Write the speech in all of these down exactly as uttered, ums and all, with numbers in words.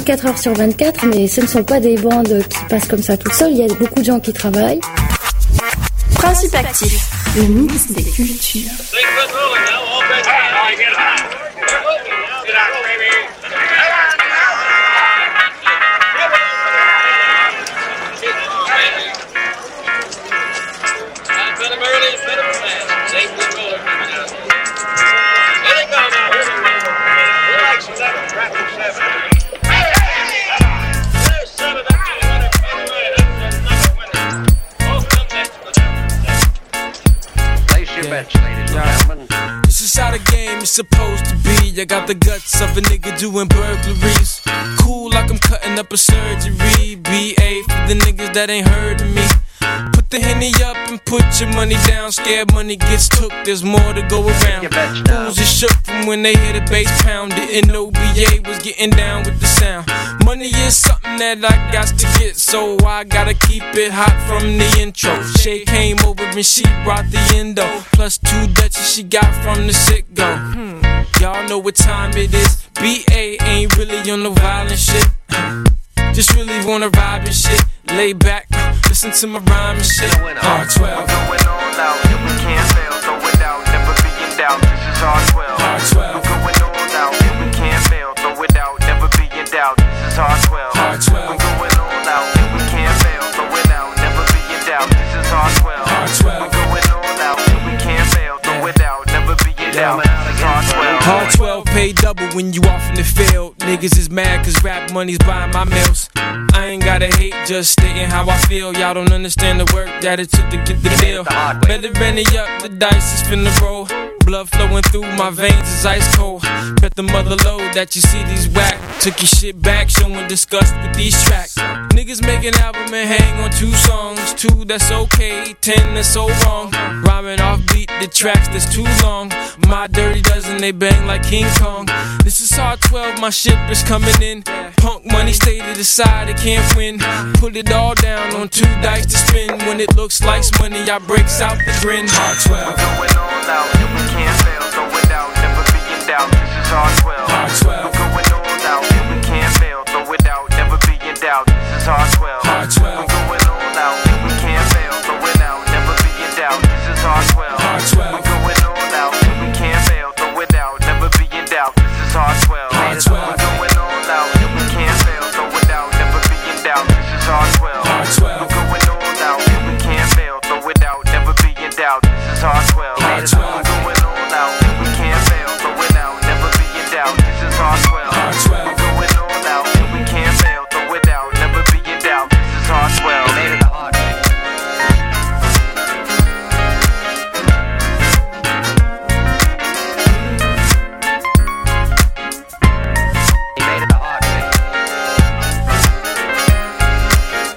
vingt-quatre heures sur vingt-quatre, mais ce ne sont pas des bandes qui passent comme ça tout seul. Il y a beaucoup de gens qui travaillent. Principe actif, le mix des cultures. This is how the game is supposed to be. I got the guts of a nigga doing burglaries. Cool like I'm cutting up a surgery. B A for the niggas that ain't heard of me. Put the Henny up and put your money down. Scared money gets took, there's more to go around. Fools are shook from when they hear the bass pound. Didn't know B A was getting down with the sound. Money is something that I got to get, so I gotta keep it hot from the intro. Shay came over and she brought the endo. Plus two Dutchies she got from the sit-go. Hmm. Y'all know what time it is. B A ain't really on no violent shit. Just really wanna vibe and shit. Lay back, listen to my rhyme and shit. R twelve. We're going all out, yeah, we can't fail. Throw it out, never be in doubt. This is R twelve. R twelve. We're going all out, yeah, we can't fail. Throw it out, never be in doubt. This is R twelve. R twelve. We're going all out, yeah, we can't fail. Throw it out, never be in doubt. This is R twelve. R twelve. We're going all out, yeah, we can't fail. Throw it out, never be in doubt. This is R twelve. R twelve pay double when you off in the field. Niggas is mad cause rap money's buying my meals. I ain't gotta hate, just stating how I feel. Y'all don't understand the work that it took to get the deal. Better ready up, the dice is finna roll. Blood flowing through my veins is ice cold. Bet the mother load that you see these whack. Took your shit back, showing disgust with these tracks. Niggas make an album and hang on two songs. Two that's okay, ten that's so wrong. Rhyming off beat, the tracks that's too long. My dirty dozen, they bang like King Kong. This is R twelve, my ship is coming in. Punk money stay to the side, it can't win. Put it all down on two dice to spin. When it looks like money, I breaks out the grin. R twelve. We're going all out, yeah, we can't fail. Throw it out, never be in doubt. This is R twelve. R twelve. We're going all out, yeah, we can't fail. Throw it out, never be in doubt. This is R twelve. R twelve. We're going all out, yeah, we can't fail. Throw it out, never be in doubt. This is R twelve. R twelve. We're going all out, yeah, we can't fail. Throw it out, never be in doubt. This is R twelve. R twelve. We're going all out, yeah, we can't fail. Throw it out, never be in doubt. This is R twelve. R twelve. We're going all out, yeah, we can't fail. Throw it out, never be in doubt. This is R twelve. R twelve. We're going all out, yeah, we can't fail. Throw it out, never be in doubt. This is R twelve. R twelve. We're going all out, yeah, we can't fail. Throw it out, never be in doubt. This is R twelve. You made it the hard way. You made it the hard way.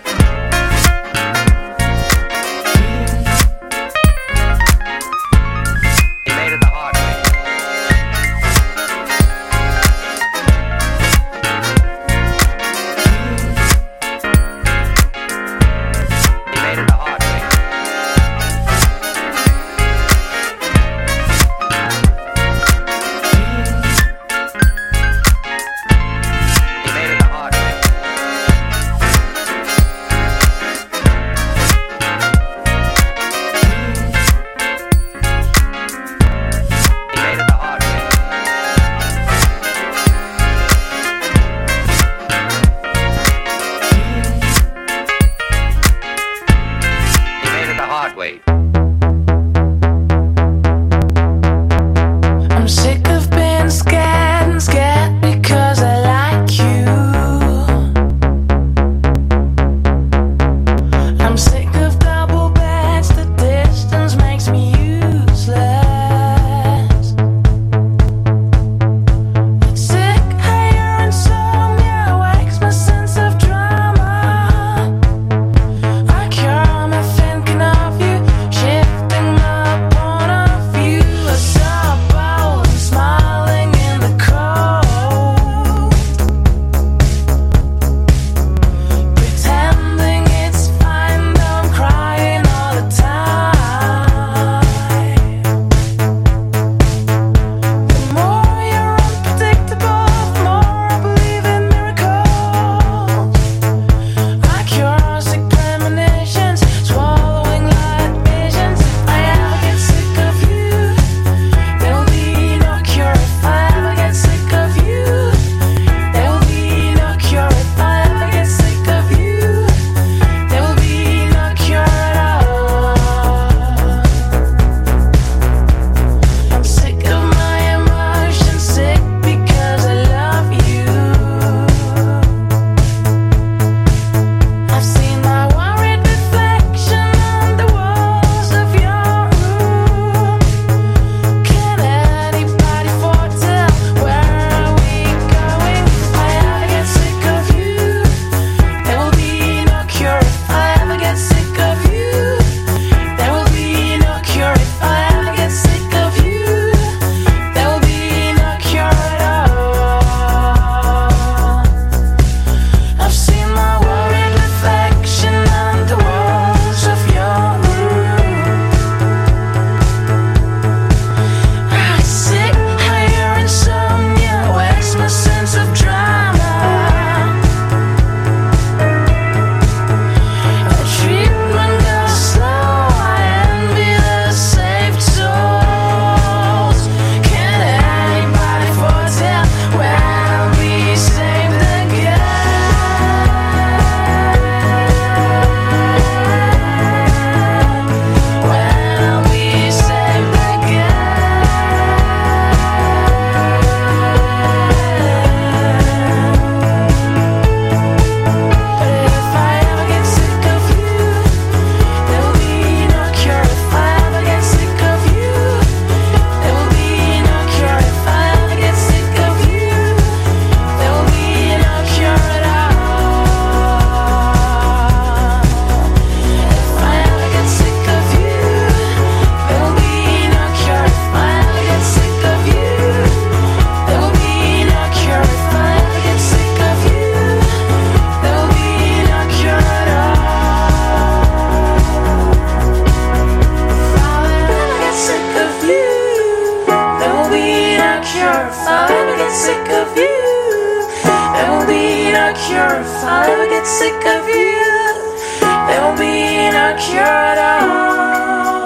cure if I ever get sick of you. There will be no cure at all.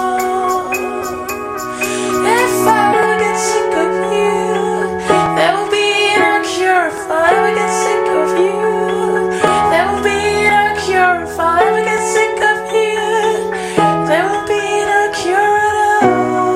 If I ever get sick of you, there will be no cure if I ever get sick of you. There will be no cure if I ever get sick of you. There will be no cure at all.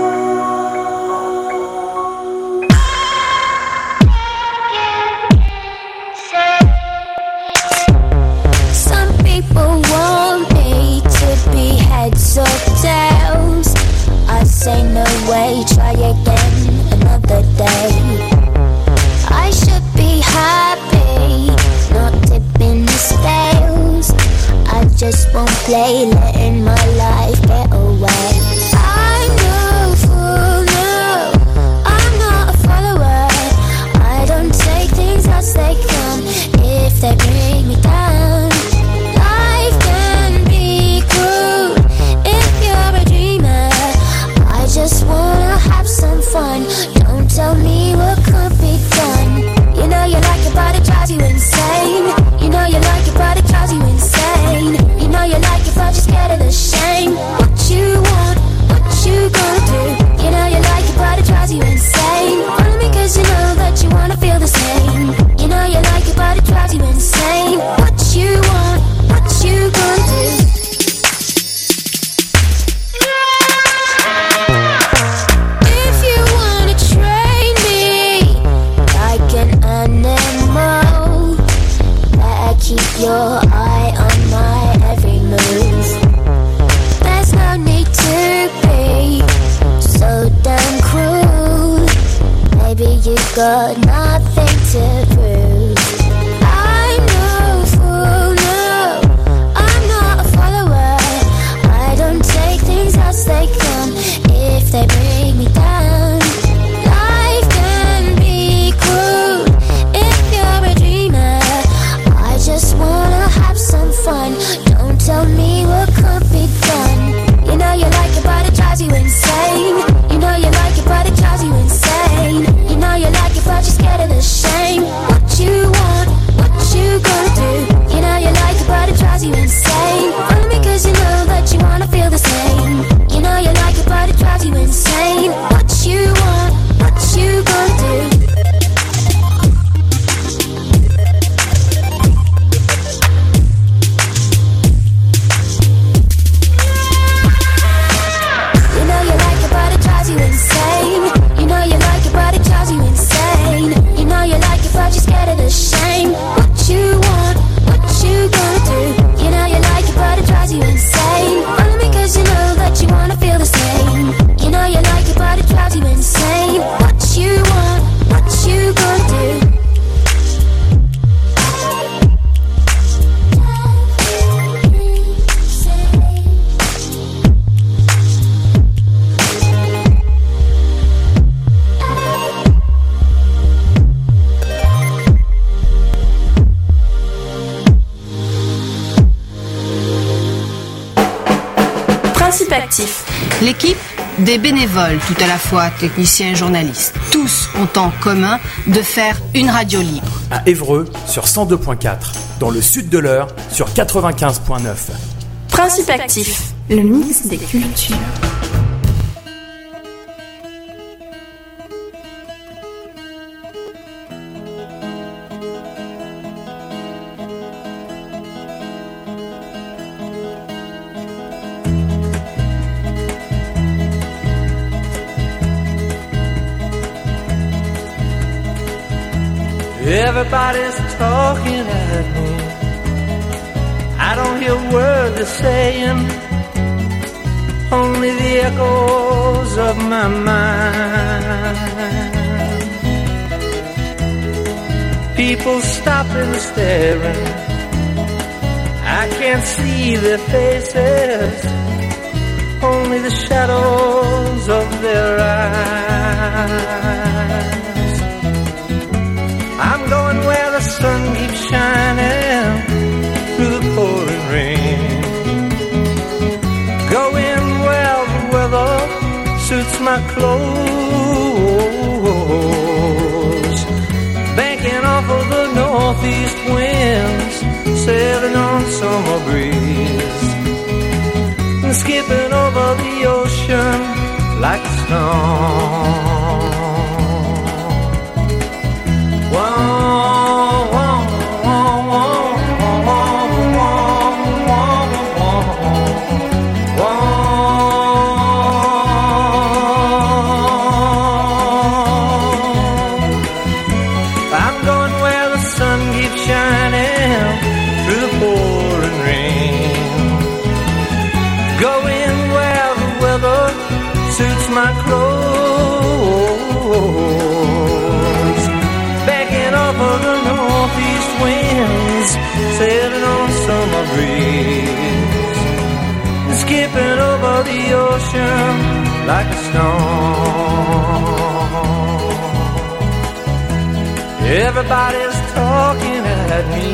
Some people want me to be heads or tails. I say no way, try again another day. I should be happy, not tipping the scales. I just won't play, letting my life get away. I'm no fool, no, I'm not a follower. I don't take things as they come if they bring me down. Life can be cruel if you're a dreamer. I just wanna have some fun. Don't tell me what could be done. You know you like it, but it drives you insane. You know you like it, but it drives you insane. You know you like it, but you're scared of the shame. What you want, what you gonna do? You know you like it, but it drives you insane. Only because you know that you wanna feel the same. You know you like it, but it drives you insane. What you want, what you gonna do? If you wanna train me like an animal, better keep your eye on my every move. There's no need to be so damn cruel. Maybe you've got nothing to prove. I'm no fool, no, I'm not a follower. I don't take things as they come if they bring me down. Life can be cruel if you're a dreamer. I just wanna have some fun. Don't tell me what could be done. You know you like it, but it drives you insane. You know you like it, but it drives you insane. You know you like it, but you're scared of the shame. What you want, what you gonna do? You know you like it, but it drives you insane. Only because you know that you wanna feel the same. You know you like it, but it drives you insane. What you want, what you gonna do? You know you like it, but it drives you insane. You know you like it, but it drives you insane. You know you like it, but you're scared of the shame. What you want, what you gonna do? You know you like it, but it drives you insane. Only because you know that you wanna feel the same. You know you like it, but it drives you insane. What you want, what you gonna do? Principe actif. L'équipe, des bénévoles, tout à la fois techniciens et journalistes, tous ont en commun de faire une radio libre. À Évreux sur cent deux point quatre, dans le sud de l'Eure sur quatre-vingt-quinze point neuf. Principe actif. Le mix des cultures. Everybody's talking at me. I don't hear a word they're saying, only the echoes of my mind. People stopping and staring, I can't see their faces, only the shadows of their eyes. I'm going where the sun keeps shining through the pouring rain, going where the weather suits my clothes, banking off of the northeast northeast winds, sailing on summer breeze, and skipping over the ocean like a stone. Whoa, whoa, whoa, whoa, whoa, whoa, whoa, I'm going where the sun keeps shining through the pouring rain, going where the weather suits my clothes, backing up of the northeast winds, sailing on summer breeze, and skipping over the ocean like a stone. Everybody's talking at me,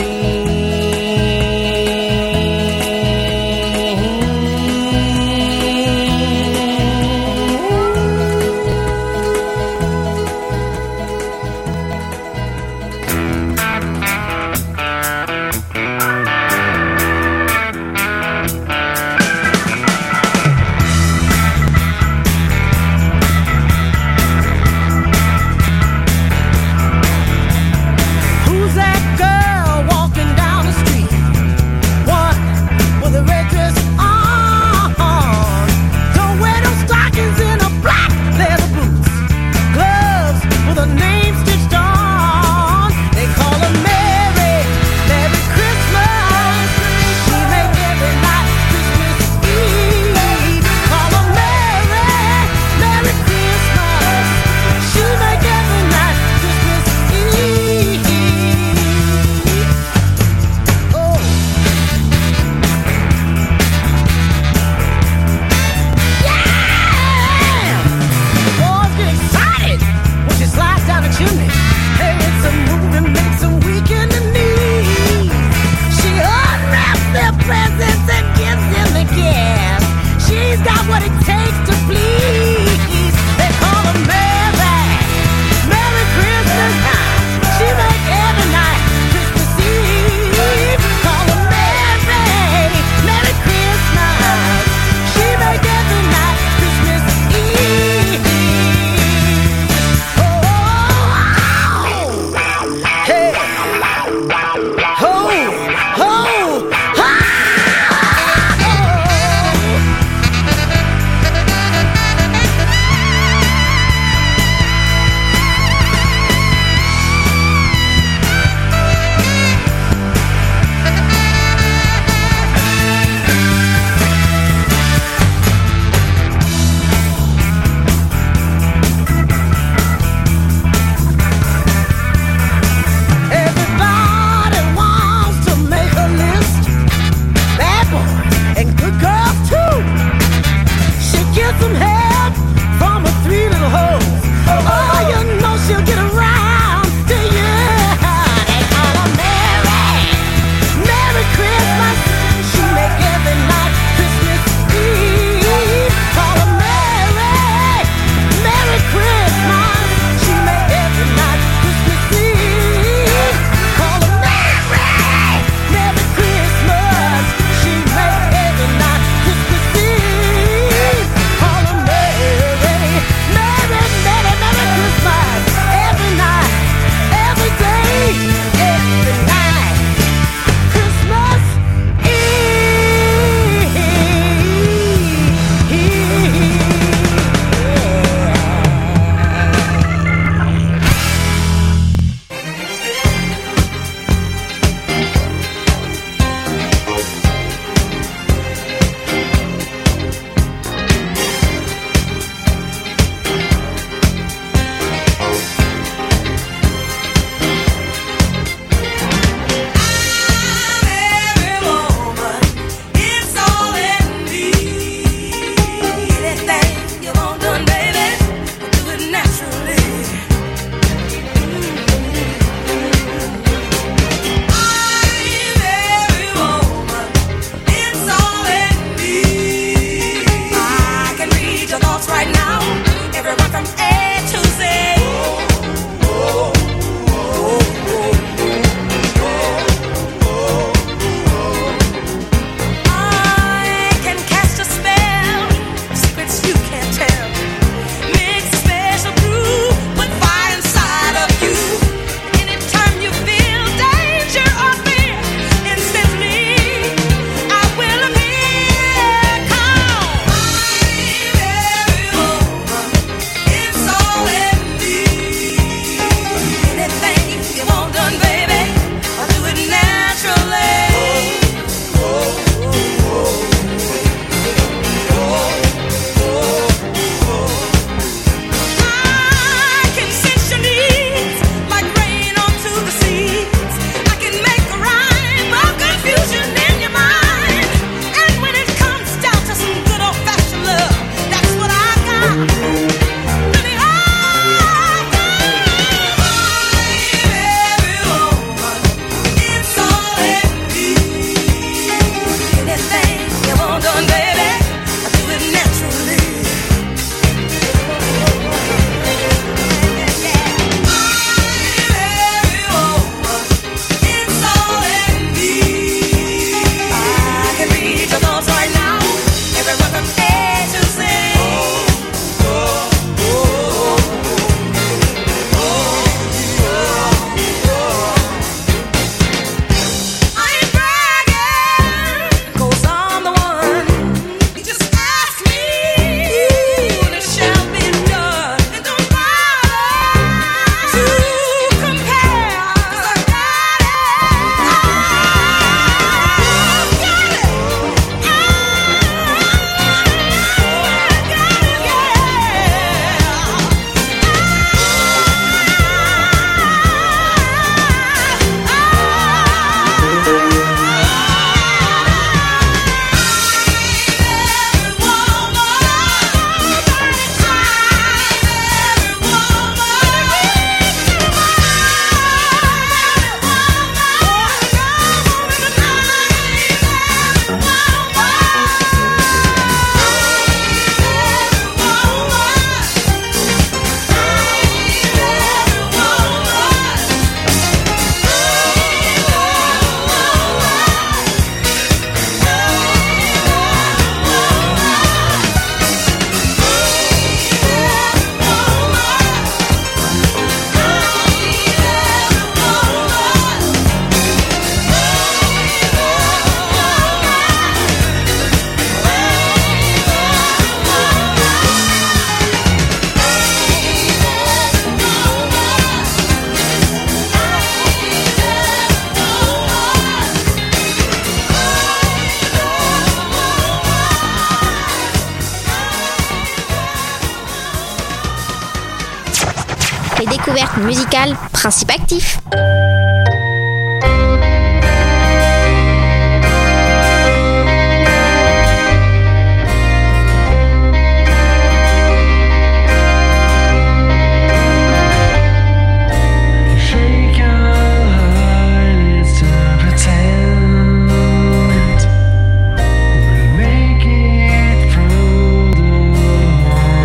découverte musicale, Principe Actif.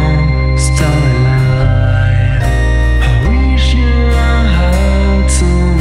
Starlight, I wish your heart to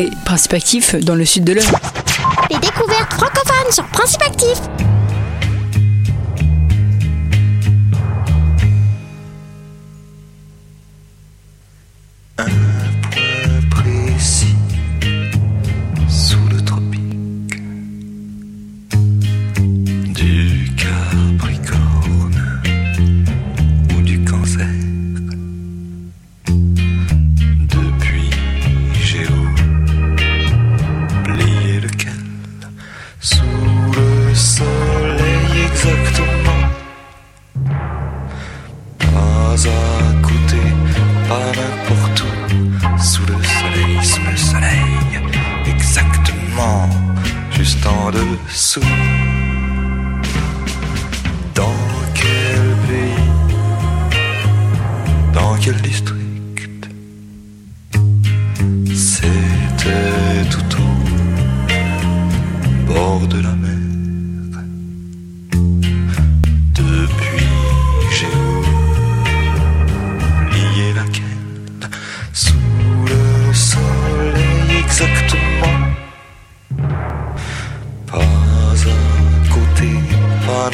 écoutez Principe Actif dans le sud de l'Eure. Les découvertes francophones sur Principe Actif. Un point précis sous le tropique du Capricorne ou du Cancer. Depuis j'ai oublié lequel. Sous le soleil exactement. Pas à côté, pas n'importe où. Sous le soleil, sous le soleil, exactement, juste en dessous. Dans quel pays, dans quel district?